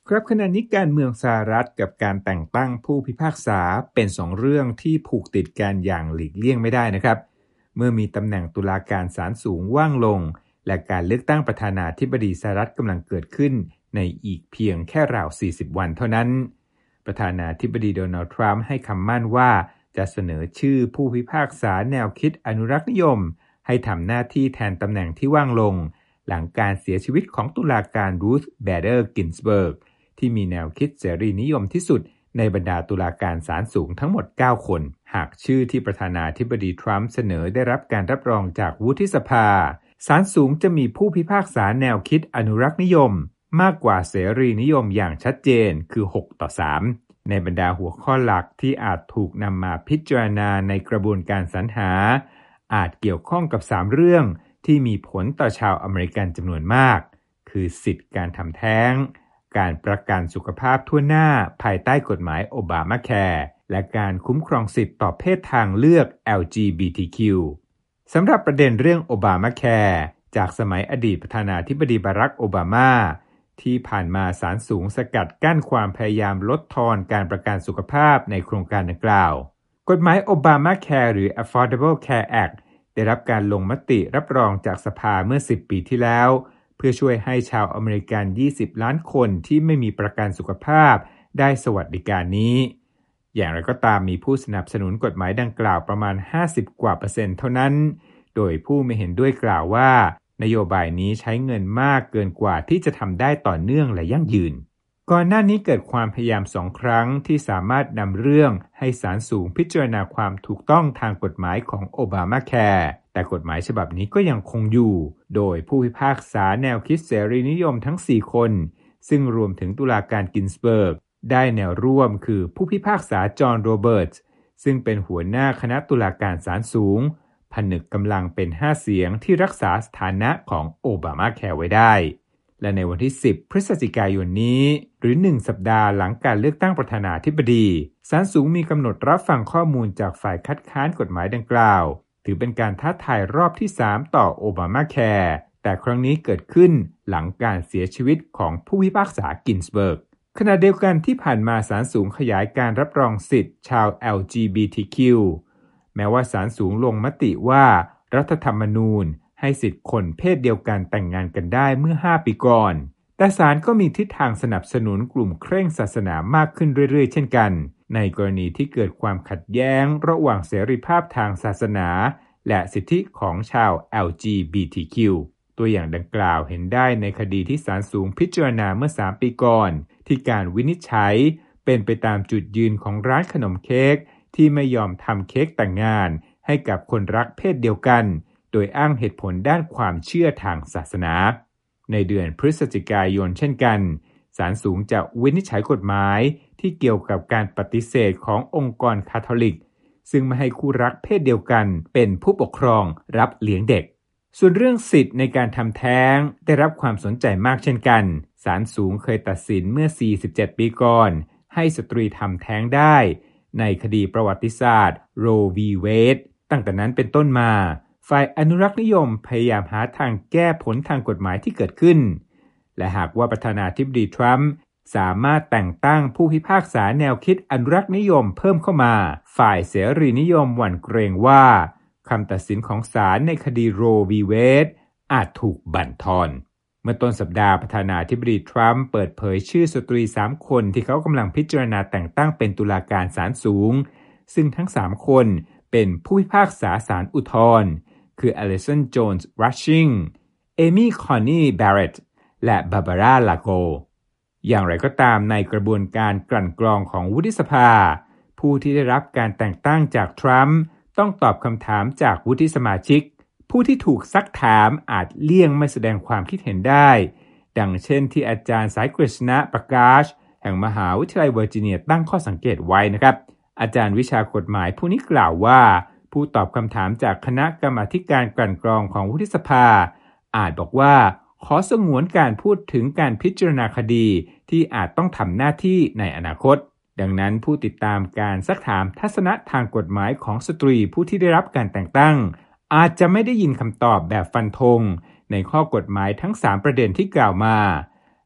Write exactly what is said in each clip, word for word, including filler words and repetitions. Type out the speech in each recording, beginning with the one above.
ครับขณะนี้การเมืองสหรัฐกับการแต่งตั้งผู้พิพากษาเป็นสองเรื่องที่ผูกติดกันอย่างหลีกเลี่ยงไม่ได้นะครับเมื่อมีตำแหน่งตุลาการศาลสูงว่างลงและการเลือกตั้งประธานาธิบดีสหรัฐกำลังเกิดขึ้นในอีกเพียงแค่ราวสี่สิบวันเท่านั้นประธานาธิบดีโดนัลด์ทรัมป์ให้คำมั่นว่าจะเสนอชื่อผู้พิพากษาแนวคิดอนุรักษ์นิยมให้ทำหน้าที่แทนตำแหน่งที่ว่างลงหลังการเสียชีวิตของตุลาการรูธ แบเดอร์ กินส์เบิร์กที่มีแนวคิดเสรีนิยมที่สุดในบรรดาตุลาการศาลสูงทั้งหมดเก้าคนหากชื่อที่ประธานาธิบดีทรัมป์เสนอได้รับการรับรองจากวุฒิสภาศาลสูงจะมีผู้พิพากษาแนวคิดอนุรักษ์นิยมมากกว่าเสรีนิยมอย่างชัดเจนคือหกต่อสามในบรรดาหัวข้อหลักที่อาจถูกนำมาพิจารณาในกระบวนการสรรหาอาจเกี่ยวข้องกับสามเรื่องที่มีผลต่อชาวอเมริกันจำนวนมากคือสิทธิการทำแท้งการประกันสุขภาพทั่วหน้าภายใต้กฎหมายโอบามาแคร์และการคุ้มครองสิทธิต่อเพศทางเลือก แอล จี บี ที คิว สำหรับประเด็นเรื่องโอบามาแคร์จากสมัยอดีตประธานาธิบดีบารักโอบามาที่ผ่านมาศาลสูงสกัดกั้นความพยายามลดทอนการประกันสุขภาพในโครงการดังกล่าวกฎหมายโอบามาแคร์หรือ Affordable Care Act ได้รับการลงมติรับรองจากสภาเมื่อสิบปีที่แล้วเพื่อช่วยให้ชาวอเมริกันยี่สิบล้านคนที่ไม่มีประกันสุขภาพได้สวัสดิการนี้อย่างไรก็ตามมีผู้สนับสนุนกฎหมายดังกล่าวประมาณห้าสิบกว่าเปอร์เซ็นต์เท่านั้นโดยผู้ไม่เห็นด้วยกล่าวว่านโยบายนี้ใช้เงินมากเกินกว่าที่จะทำได้ต่อเนื่องและยั่งยืนก่อนหน้านี้เกิดความพยายามสองครั้งที่สามารถนำเรื่องให้ศาลสูงพิจารณาความถูกต้องทางกฎหมายของโอบามาแคร์แต่กฎหมายฉบับนี้ก็ยังคงอยู่โดยผู้พิพากษาแนวคิดเสรีนิยมทั้งสี่คนซึ่งรวมถึงตุลาการกินสเบิร์กได้แนวร่วมคือผู้พิพากษาจอห์นโรเบิร์ตส์ซึ่งเป็นหัวหน้าคณะตุลาการศาลสูงผนึกกำลังเป็นห้าเสียงที่รักษาสถานะของโอบามาแคร์ไว้ได้และในวันที่สิบพฤศจิกายนนี้หรือหนึ่งสัปดาห์หลังการเลือกตั้งประธานาธิบดีศาลสูงมีกำหนดรับฟังข้อมูลจากฝ่ายคัดค้านกฎหมายดังกล่าวถือเป็นการท้าทายรอบที่สามต่อโอบามาแคร์แต่ครั้งนี้เกิดขึ้นหลังการเสียชีวิตของผู้พิพากษากินสเบิร์กขณะเดียวกันที่ผ่านมาศาลสูงขยายการรับรองสิทธิ์ชาว แอล จี บี ที คิว แม้ว่าศาลสูงลงมติว่ารัฐธรรมนูญให้สิทธิคนเพศเดียวกันแต่งงานกันได้เมื่อห้าปีก่อนแต่ศาลก็มีทิศทางสนับสนุนกลุ่มเคร่งศาสนามากขึ้นเรื่อยๆเช่นกันในกรณีที่เกิดความขัดแย้งระหว่างเสรีภาพทางศาสนาและสิทธิของชาว แอล จี บี ที คิว ตัวอย่างดังกล่าวเห็นได้ในคดีที่ศาลสูงพิจารณาเมื่อสามปีก่อนที่การวินิจฉัยเป็นไปตามจุดยืนของร้านขนมเค้กที่ไม่ยอมทำเค้กแต่งงานให้กับคนรักเพศเดียวกันโดยอ้างเหตุผลด้านความเชื่อทางศาสนาในเดือนพฤศจิกายนเช่นกันศาลสูงจะวินิจฉัยกฎหมายที่เกี่ยวกับการปฏิเสธขององค์กรคาทอลิกซึ่งไม่ให้คู่รักเพศเดียวกันเป็นผู้ปกครองรับเลี้ยงเด็กส่วนเรื่องสิทธิ์ในการทำแท้งได้รับความสนใจมากเช่นกันศาลสูงเคยตัดสินเมื่อสี่สิบเจ็ดปีก่อนให้สตรีทำแท้งได้ในคดีประวัติศาสตร์โร วี เวดตั้งแต่นั้นเป็นต้นมาฝ่ายอนุรักษ์นิยมพยายามหาทางแก้ผลทางกฎหมายที่เกิดขึ้นและหากว่าประธานาธิบดีทรัมป์สามารถแต่งตั้งผู้พิพากษาแนวคิดอนุรักษ์นิยมเพิ่มเข้ามาฝ่ายเสรีนิยมหวั่นเกรงว่าคำตัดสินของศาลในคดีโร วี เวดอาจถูกบั่นทอนเมื่อต้นสัปดาห์ประธานาธิบดีทรัมป์เปิดเผยชื่อสตรีสามคนที่เขากำลังพิจารณาแต่งตั้งเป็นตุลาการศาลสูงซึ่งทั้งสามคนเป็นผู้พิพากษาศาลอุทธรณ์คืออลิสัน โจนส์ รัชชิงเอมี่ คอนนี่ แบรเรตต์และบาบาร่า ลาโกอย่างไรก็ตามในกระบวนการกลั่นกรองของวุฒิสภาผู้ที่ได้รับการแต่งตั้งจากทรัมป์ต้องตอบคำถามจากวุฒิสมาชิกผู้ที่ถูกซักถามอาจเลี่ยงไม่แสดงความคิดเห็นได้ดังเช่นที่อาจารย์สายกฤษณะประกาศแห่งมหาวิทยาลัยเวอร์จิเนียตั้งข้อสังเกตไว้นะครับอาจารย์วิชากฎหมายผู้นี้กล่าวว่าผู้ตอบคำถามจากคณะกรรมาธิการกลั่นกรองของวุฒิสภาอาจบอกว่าขอสงวนการพูดถึงการพิจารณาคดีที่อาจต้องทำหน้าที่ในอนาคตดังนั้นผู้ติดตามการซักถามทัศนะทางกฎหมายของสตรีผู้ที่ได้รับการแต่งตั้งอาจจะไม่ได้ยินคำตอบแบบฟันธงในข้อกฎหมายทั้งสามประเด็นที่กล่าวมา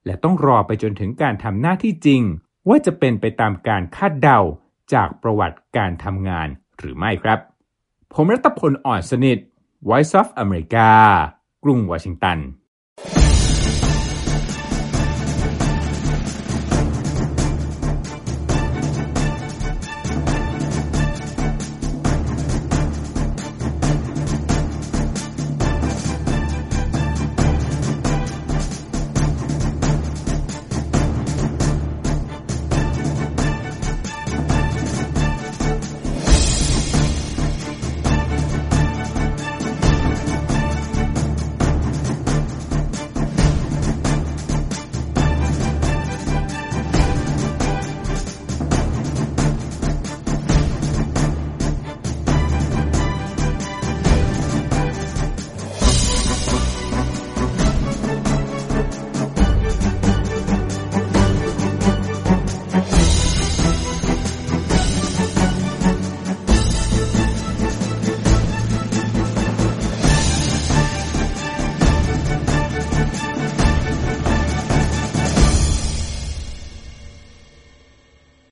และต้องรอไปจนถึงการทำหน้าที่จริงว่าจะเป็นไปตามการคาดเดาจากประวัติการทำงานหรือไม่ครับผมรัตพล อ่อนสนิท Voice of America กรุงวอชิงตัน